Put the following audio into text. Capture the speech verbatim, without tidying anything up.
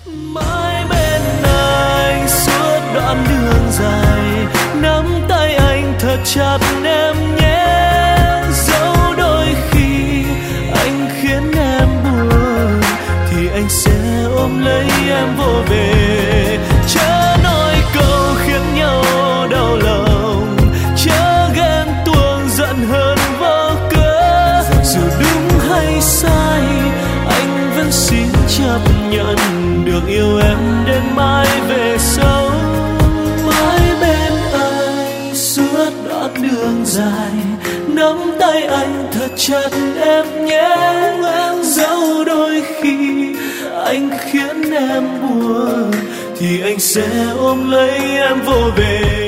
Mãi bên anh suốt đoạn đường dài, nắm tay anh thật chặt em nhé. Dẫu đôi khi anh khiến em buồn thì anh sẽ ôm lấy em vô bề. Chớ nói câu khiến nhau đau lòng, chớ ghen tuông giận hờn vô cớ. Dù đúng hay sai anh vẫn xin chấp nhận được yêu em đến mãi về sau. Mãi bên anh suốt đoạn đường dài, nắm tay anh thật chặt em nhé. Dẫu đôi khi anh khiến em buồn thì anh sẽ ôm lấy em vô bề.